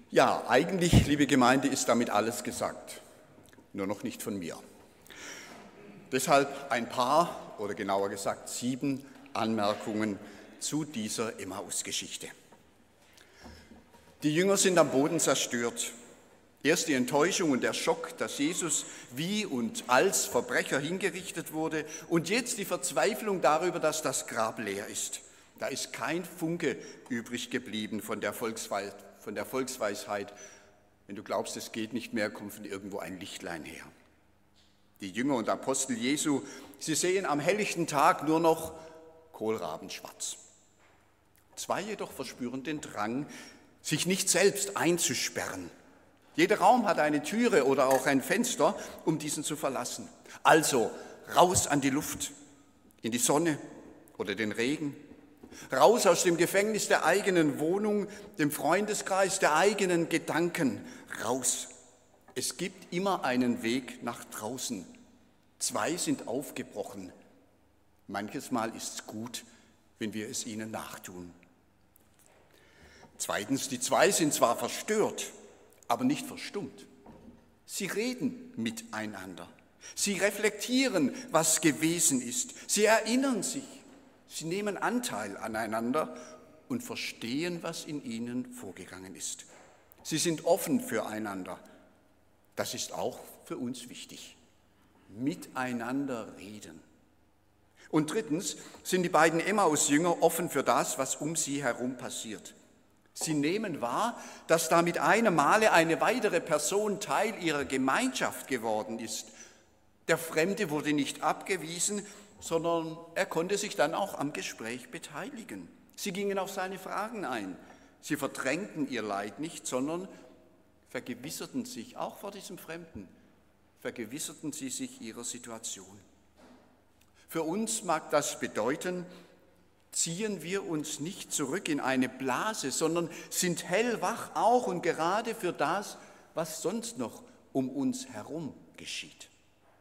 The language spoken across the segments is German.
Ja, eigentlich, liebe Gemeinde, ist damit alles gesagt, nur noch nicht von mir. Deshalb ein paar, oder genauer gesagt 7 Anmerkungen zu dieser Emmaus-Geschichte. Die Jünger sind am Boden zerstört. Erst die Enttäuschung und der Schock, dass Jesus wie und als Verbrecher hingerichtet wurde, und jetzt die Verzweiflung darüber, dass das Grab leer ist. Da ist kein Funke übrig geblieben von der Volksweisheit. Wenn du glaubst, es geht nicht mehr, kommt von irgendwo ein Lichtlein her. Die Jünger und Apostel Jesu, sie sehen am helllichten Tag nur noch kohlrabenschwarz. 2 jedoch verspüren den Drang, sich nicht selbst einzusperren. Jeder Raum hat eine Türe oder auch ein Fenster, um diesen zu verlassen. Also raus an die Luft, in die Sonne oder den Regen. Raus aus dem Gefängnis der eigenen Wohnung, dem Freundeskreis, der eigenen Gedanken. Raus. Es gibt immer einen Weg nach draußen. 2 sind aufgebrochen. Manches Mal ist es gut, wenn wir es ihnen nachtun. Zweitens, die 2 sind zwar verstört, aber nicht verstummt. Sie reden miteinander. Sie reflektieren, was gewesen ist. Sie erinnern sich. Sie nehmen Anteil aneinander und verstehen, was in ihnen vorgegangen ist. Sie sind offen füreinander. Das ist auch für uns wichtig. Miteinander reden. Und drittens sind die beiden Emmaus-Jünger offen für das, was um sie herum passiert. Sie nehmen wahr, dass da mit einem Male eine weitere Person Teil ihrer Gemeinschaft geworden ist. Der Fremde wurde nicht abgewiesen, sondern er konnte sich dann auch am Gespräch beteiligen. Sie gingen auf seine Fragen ein. Sie verdrängten ihr Leid nicht, sondern vergewisserten sich, auch vor diesem Fremden, vergewisserten sie sich ihrer Situation. Für uns mag das bedeuten, ziehen wir uns nicht zurück in eine Blase, sondern sind hellwach auch und gerade für das, was sonst noch um uns herum geschieht.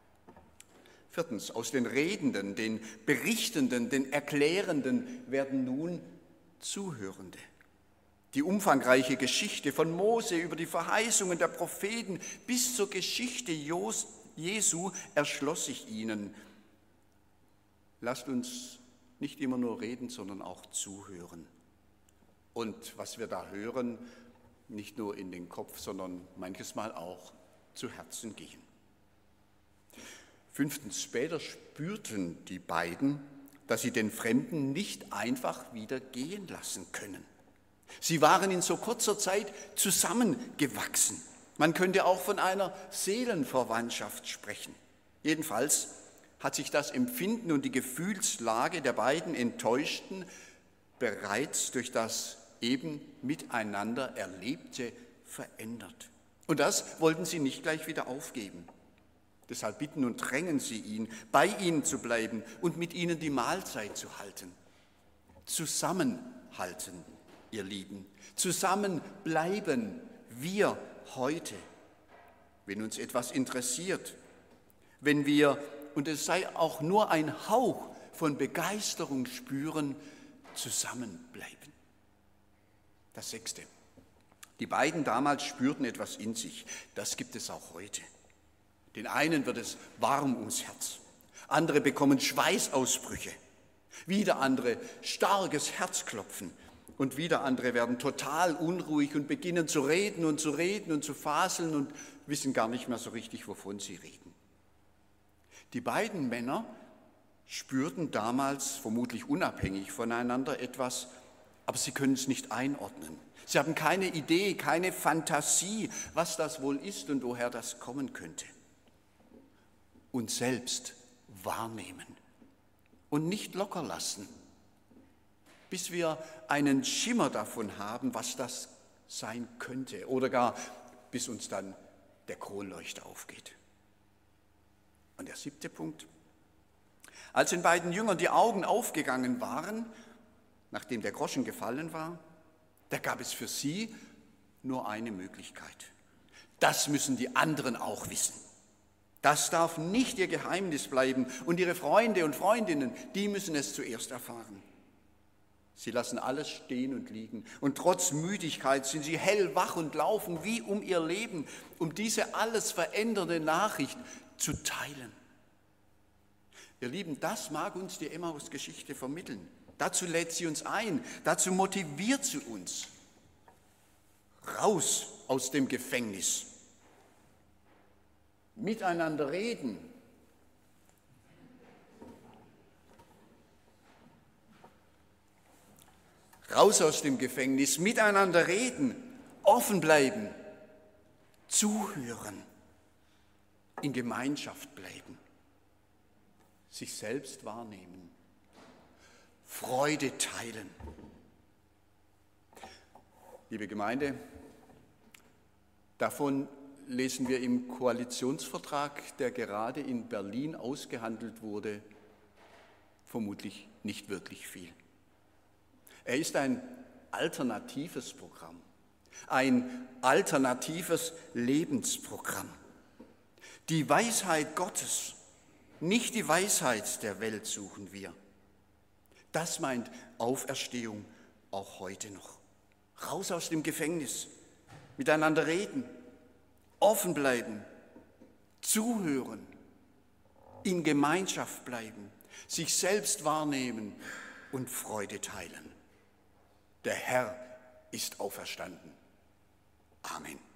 4. Aus den Redenden, den Berichtenden, den Erklärenden werden nun Zuhörende. Die umfangreiche Geschichte von Mose über die Verheißungen der Propheten bis zur Geschichte Jesu erschloss sich ihnen. Lasst uns nicht immer nur reden, sondern auch zuhören. Und was wir da hören, nicht nur in den Kopf, sondern manches Mal auch zu Herzen gehen. 5. Später spürten die beiden, dass sie den Fremden nicht einfach wieder gehen lassen können. Sie waren in so kurzer Zeit zusammengewachsen. Man könnte auch von einer Seelenverwandtschaft sprechen. Jedenfalls hat sich das Empfinden und die Gefühlslage der beiden Enttäuschten bereits durch das eben miteinander Erlebte verändert. Und das wollten sie nicht gleich wieder aufgeben. Deshalb bitten und drängen sie ihn, bei ihnen zu bleiben und mit ihnen die Mahlzeit zu halten. Zusammenhalten, ihr Lieben. Zusammenbleiben wir heute, wenn uns etwas interessiert, wenn wir, und es sei auch nur ein Hauch von Begeisterung spüren, zusammenbleiben. Das 6. Die beiden damals spürten etwas in sich. Das gibt es auch heute. Den einen wird es warm ums Herz, andere bekommen Schweißausbrüche, wieder andere starkes Herzklopfen und wieder andere werden total unruhig und beginnen zu reden und zu faseln und wissen gar nicht mehr so richtig, wovon sie reden. Die beiden Männer spürten damals, vermutlich unabhängig voneinander, etwas, aber sie können es nicht einordnen. Sie haben keine Idee, keine Fantasie, was das wohl ist und woher das kommen könnte. Und selbst wahrnehmen und nicht locker lassen, bis wir einen Schimmer davon haben, was das sein könnte oder gar bis uns dann der Kronleuchter aufgeht. Und der 7. Punkt. Als den beiden Jüngern die Augen aufgegangen waren, nachdem der Groschen gefallen war, da gab es für sie nur eine Möglichkeit. Das müssen die anderen auch wissen. Das darf nicht ihr Geheimnis bleiben und ihre Freunde und Freundinnen, die müssen es zuerst erfahren. Sie lassen alles stehen und liegen. Und trotz Müdigkeit sind sie hellwach und laufen wie um ihr Leben, um diese alles verändernde Nachricht zu teilen. Ihr Lieben, das mag uns die Emmaus-Geschichte vermitteln. Dazu lädt sie uns ein, dazu motiviert sie uns. Raus aus dem Gefängnis. Miteinander reden. Raus aus dem Gefängnis, miteinander reden, offen bleiben, zuhören, in Gemeinschaft bleiben, sich selbst wahrnehmen, Freude teilen. Liebe Gemeinde, davon lesen wir im Koalitionsvertrag, der gerade in Berlin ausgehandelt wurde, vermutlich nicht wirklich viel. Er ist ein alternatives Programm, ein alternatives Lebensprogramm. Die Weisheit Gottes, nicht die Weisheit der Welt suchen wir. Das meint Auferstehung auch heute noch. Raus aus dem Gefängnis, miteinander reden, offen bleiben, zuhören, in Gemeinschaft bleiben, sich selbst wahrnehmen und Freude teilen. Der Herr ist auferstanden. Amen.